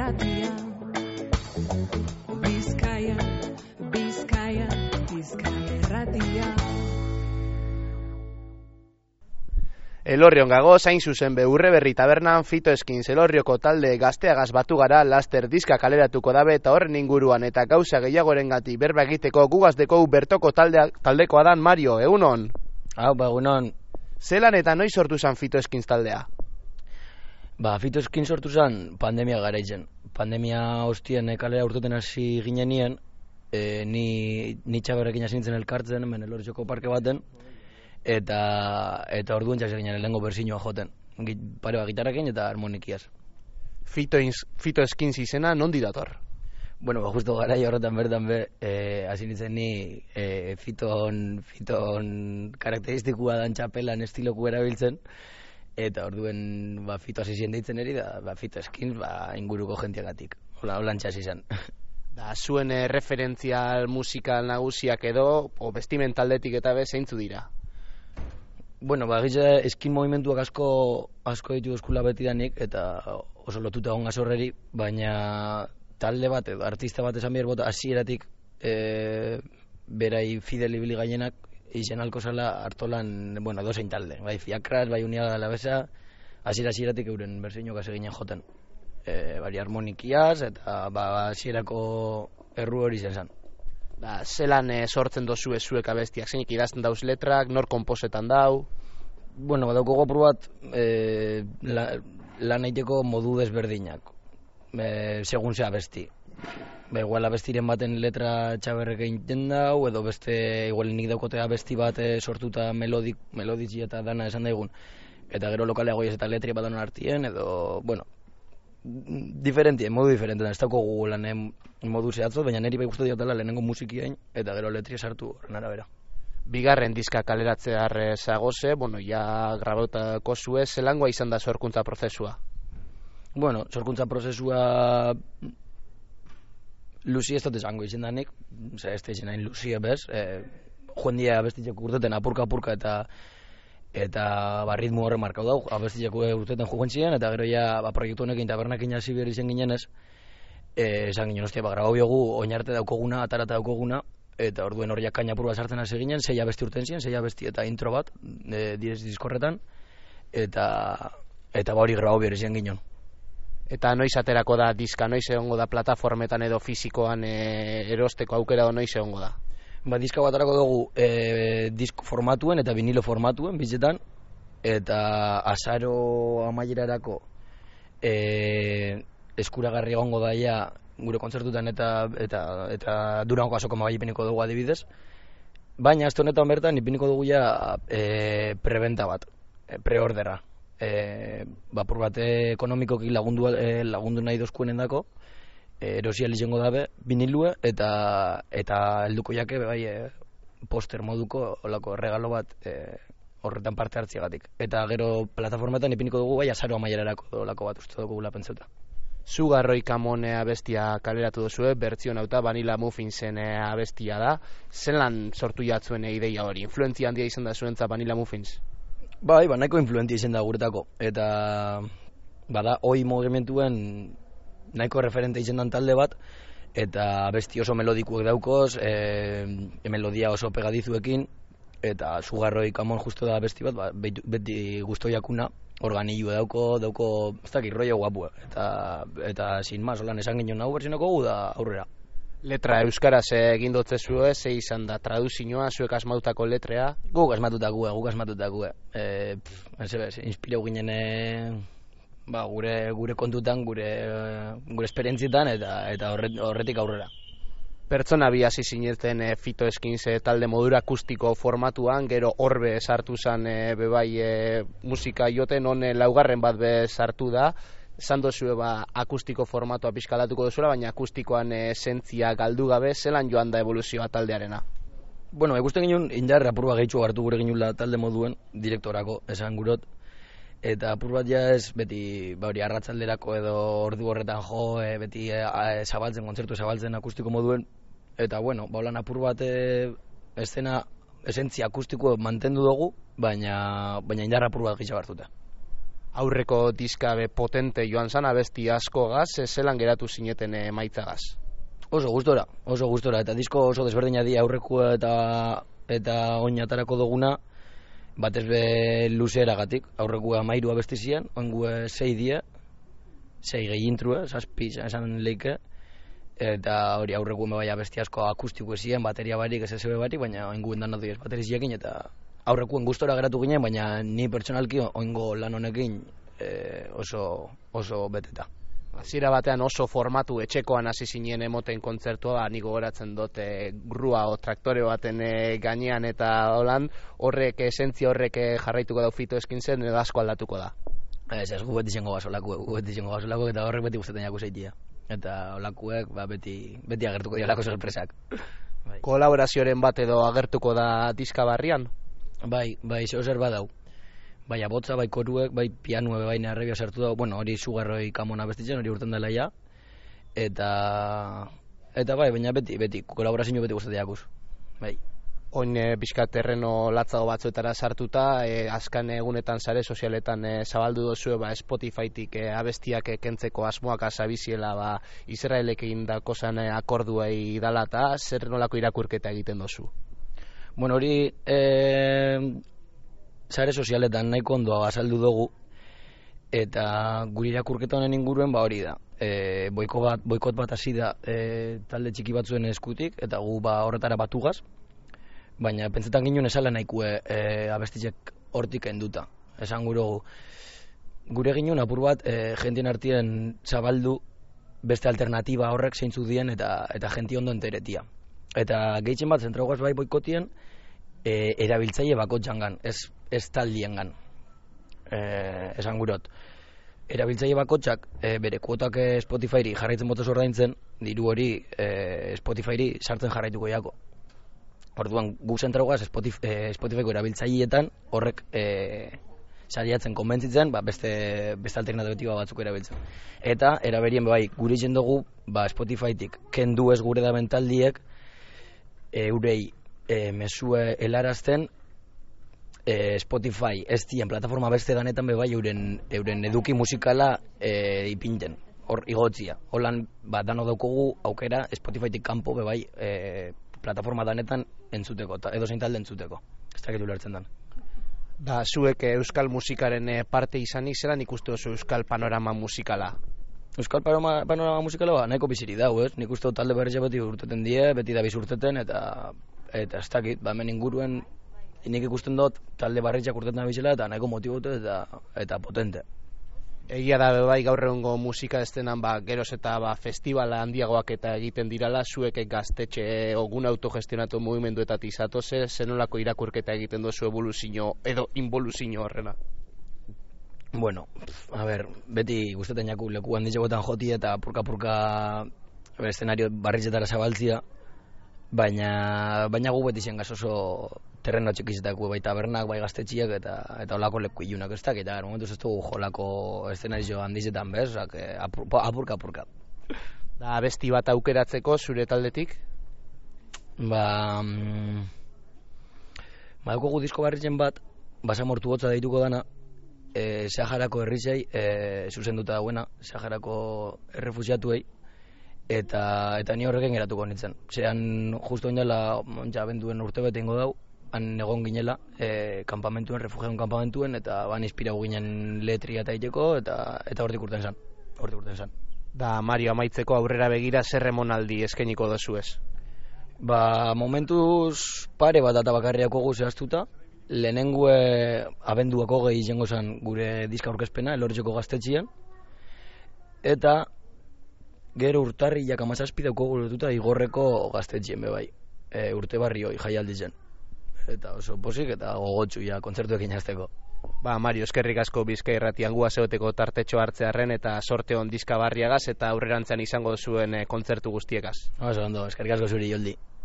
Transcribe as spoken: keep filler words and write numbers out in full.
irratia. Bizkaia, Bizkaia, Bizkaia irratia. Elorrion gago, zain zuzen be Urreberri tabernan Fito Eskins Elorrioko talde gazteagaz batu gara, laster diska kaleratuko dabe eta horren inguruan eta gauza gehiagorengati berba egiteko gugazdeko bertoko taldea, taldekoa dan Mario, egunon? Hau, ba, egunon. Zelan eta noiz sortu zen Fito Eskins taldea? Ba, Fito Eskins sortu zen pandemia garaitzen. Pandemia hostien kalera urtuten hasi ginenien, e, ni, ni txaberrekin hasi nintzen elkartzen, hemen Elorrioko parke baten, eta eta orduan txase ginen lehengo berzinoa joten. Pare bat gitarrakin eta harmonikiaz. Fito, Fito Eskins izena nondi dator? Bueno, ba, justo garai horretan bertan be, eh, hasi nintzen ni eh, Fiton, Fiton karakteristikua dan txapelan estiloku erabiltzen, eta orduen ba, Fito hasi zien deitzen eri, da ba, Fito Eskins ba, inguruko jentiagatik. Hola, holan txasi zen. Da, zuen eh, referentzial musikal nagusiak edo, o bestimentaldetik eta be, zeintzu dira? Bueno, ba, egize eskin movimentuak asko asko ditu eskula betidanik, eta oso lotuta egon gazorreri, baina talde bat, edo artista bat esan behar bota, hasieratik e, berai fidel ibili gainenak, izen alko zala hartolan, bueno, dozein talde, bai Fiakras, bai Uniaga de la Besa, hasiera hasieratik euren berzeinok hasi ginen joten. E, bari harmonikiaz, eta ba, hasierako erru hori zen zen. Da, zelan e, sortzen dozu zuek abestiak, zeinik idazten dauz letrak, nor konposetan dau? Bueno, badauko gopru bat e, la, lan egiteko modu desberdinak, e, segun ze abesti. Ba, igual abestiren baten letra txaberrek egiten dau, edo beste, igual nik daukote abesti bat e, sortuta melodik, meloditzi eta dana esan daigun, eta gero lokaleago ez eta letri bat anon artien, edo, bueno, diferentien, modu diferentetan, ez dauko gu lanen modu zehatzot, baina niri bai guztu diotela lehenengo musikiain, eta gero letria sartu horren arabera. Bigarren diska kaleratzear zagoze, bueno, ja grabautako zue, zelangoa izan da sorkuntza prozesua? Bueno, sorkuntza prozesua luzi ez dut esango izan danik, ez da izan hain luzi bez, e, joan dia abestitzeko urteten apurka-apurka eta eta ba, ritmo horren markau dau, abestitzeko urteten juguen ziren, eta gero ja ba, proiektu honekin tabernakin hasi behar izan ginenez, e, esan ginen, ostia, ba, grabau biogu oinarte daukoguna, atarata daukoguna, eta orduen horiak kaina apur bat sartzen hasi ginen, sei abesti urten ziren, sei abesti eta intro bat, e, direz diskorretan, eta eta ba hori grabau behar izan ginen. Eta noiz aterako da diska, noiz egongo da plataformetan edo fisikoan e, erosteko aukera noiz egongo da? Ba, diska bat aterako dugu e, disk formatuen eta vinilo formatuen bizetan, eta azaro amaierarako e, eskuragarri egongo daia gure kontzertutan eta eta eta Durango asoko mabaipiniko dugu adibidez, baina azte honetan bertan ipiniko dugu ja e, prebenta bat, e, preordera. E, bapur bat ekonomikoki lagundu, e, lagundu nahi dozkuenen dako, e, erosial izango dabe vinilue eta eta helduko jake bai e, poster moduko olako regalo bat e, horretan parte hartziagatik. Eta gero plataformetan ipiniko dugu bai azaro amaierarako olako bat uste dugu lapentzuta. Zu Garroi Kamone abestia kaleratu duzue, bertzio nauta Vanilla Muffinsen abestia da. Zelan sortu jatzuen ideia hori? Influentzia handia izan da zuentza Vanilla Muffins? Bai, ba, nahiko influentia izan da guretako. Eta, bada, oi mugimentuen nahiko referente izan dan talde bat, eta abesti oso melodikuek daukoz, e, melodia oso pegadizuekin, eta Zu Garroi Kamon justo da abesti bat, ba, beti, beti guztu jakuna, organillo dauko, dauko, ez dakit, rollo guapua, eta, eta sin mas, holan esan ginen hau bertzenoko gu da aurrera. Letra euskaraz egin dotzezue, ze izan da traduzioa, zuek asmatutako letrea? Guk asmatutakue, guk asmatutakue. E, pff, inspirau ginen e, ba, gure, gure kontutan, gure, gure esperientzietan, eta, eta horret, horretik aurrera. Pertsona bi hasi zineten e, Fito Eskins e, talde modura akustiko formatuan, gero horbe sartu zen e, bebai e, musika joten, hone laugarren bat be sartu da, esan dozue ba, akustiko formatua pixkalatuko duzuela, baina akustikoan esentzia galdu gabe, zelan joan da evoluzioa taldearena? Bueno, ikusten ginen indar apur bat gehitxu hartu gure ginula talde moduen, direktorako esan gurot, eta apur bat ja ez beti ba, hori arratsalderako edo ordu horretan jo, e, beti e, e, zabaltzen, kontzertu zabaltzen akustiko moduen, eta bueno, ba, holan apur bat e, eszena esentzia akustiko mantendu dugu, baina, baina indar apur bat gehitxu hartuta. Aurreko diska be potente joan zan, abesti asko gaz, zelan geratu zineten emaitzagaz? Oso gustora, oso gustora, eta disko oso desberdina di aurrekoa eta eta oinatarako duguna, batez be luzeeragatik, aurrekoa hamahiru abesti ziren, oingue sei die, sei gehi intrua, zazpi esan leike, eta hori aurrekoa bai abesti asko akustiko ziren, bateria barik, ez ez barik, baina oinguen dan nadoiez bateriziekin, eta aurrekoen gustora geratu ginen, baina ni pertsonalki oingo lan honekin e, oso, oso beteta. Hasiera batean oso formatu etxekoan hasi zinen emoten kontzertua, ni gogoratzen dut e, grua o traktore baten e, gainean eta holan, horrek esentzia horrek jarraituko da Fito Skinsen edo asko aldatuko da. Ez, ez, gu beti zengo gasolako, gu beti zengo gasolako eta horrek beti gustatzen jaku zeitia. Eta holakuek ba, beti, beti agertuko diolako sorpresak. Bai. Kolaborazioaren bat edo agertuko da diska barrian? Bai, bai, zeo zer badau. Bai, abotza, bai koruek, bai pianue, bai narrebia sartu dago. Bueno, hori sugarroi kamona bestitzen, hori urten dela ja. Eta, eta bai, baina beti, beti, kolaborazio beti gustatzen jakuz. Bai. Oin e, bizka terreno latzago batzuetara sartuta, e, azkan egunetan sare sozialetan e, zabaldu dozue ba, Spotifytik e, abestiak e, kentzeko asmoak azabiziela ba, Israelekin dakozan e, akorduei dala eta zer nolako irakurketa egiten dozu? Bueno, hori e, sare sozialetan nahiko ondo azaldu dugu eta guri irakurketa honen inguruen ba hori da. E, boiko bat, boikot bat hasi da e, talde txiki batzuen eskutik eta gu ba horretara batugaz. Baina pentsetan ginen esala nahikue e, abestitzek hortik enduta. Esan gure gure ginen apur bat e, jentien artien zabaldu beste alternatiba horrek zeintzu dien eta, eta jenti ondo enteretia. Eta gehitzen bat zentrauaz bai boikotien e, erabiltzaile bakotxangan, ez, ez taldiengan. E, esan gurot. Erabiltzaile bakotxak e, bere kuotak Spotifyri jarraitzen botoz ordaintzen, diru hori e, Spotifyri sartzen jarraituko jako. Orduan, gu zentrauaz Spotify, e, Spotifyko erabiltzaileetan horrek e, sariatzen konbentzitzen, ba, beste, beste alternatiba batzuk erabiltzen. Eta, eraberien bai, gure izen dugu, ba, Spotifytik kendu ez gure da mentaldiek, eurei e, mesue helarazten e, Spotify ez dien plataforma beste danetan bebai euren, euren eduki musikala e, ipinten, hor igotzia. Holan, ba, dano daukogu aukera Spotifytik kanpo bebai e, plataforma danetan entzuteko, edo zein talde entzuteko. Ez dakit ulertzen dan. Da, zuek euskal musikaren parte izanik zelan ikustu oso euskal panorama musikala? Euskal panorama, panorama musikala ba, nahiko biziri dau, ez? Nik uste talde berretxe beti urteten die, beti da bizurteten, eta eta ez dakit, ba, hemen inguruen nik ikusten dut talde berretxeak urtetan abizela, eta nahiko motibote eta, eta potente. Egia da bai gaur egungo musika estenan ba, geroz eta ba, festivala handiagoak eta egiten dirala, zuek gaztetxe ogun autogestionatu mugimenduetatik zatoze, zenolako irakurketa egiten dozu evoluzio edo involuzio horrena? Bueno, a ver, beti gustatzen jaku leku handitxegoetan joti eta purka-purka eszenario barritzetara zabaltzia, baina baina gu beti zen gaz oso terreno txikizetako bai tabernak, bai gaztetxiak eta eta olako leku ilunak ez dakit, eta momentuz ez dugu jolako eszenario handitzetan bez, apurka-apurka. Da, besti bat aukeratzeko zure taldetik? Ba, mm, ba, daukogu disko barritzen bat, basamortu hotza deituko dana, E, Saharako herrizei e, zuzenduta dauena, Saharako errefusiatuei, eta eta ni horrekin geratuko nintzen. Zeran justo indela ja benduen urte bete ingo dau, han egon ginela e, kanpamentuen, refugiadun kanpamentuen, eta ban inspirau ginen letria eta iteko, eta eta hortik urten zan. Hortik urten zan. Da, Mario, amaitzeko aurrera begira zer emonaldi eskainiko dozu ez? Ba, momentuz pare bat eta bakarriako gu zehaztuta, lehenengue abenduako gehi izango zen gure diska aurkezpena, Elorritzeko gaztetxian, eta gero urtarriak amazazpi dauko guretuta Igorreko gaztetxien bebai, e, urte barri hoi jaialdi zen. Eta oso posik eta gogotxu ja kontzertuekin jazteko. Ba, Mario, eskerrik asko Bizkai Irratian gu azeoteko tartetxo hartzearren eta sorte on diska barriagaz eta aurrerantzean izango zuen e, kontzertu guztiekaz. Oso ondo, eskerrik asko zuri, Joldi.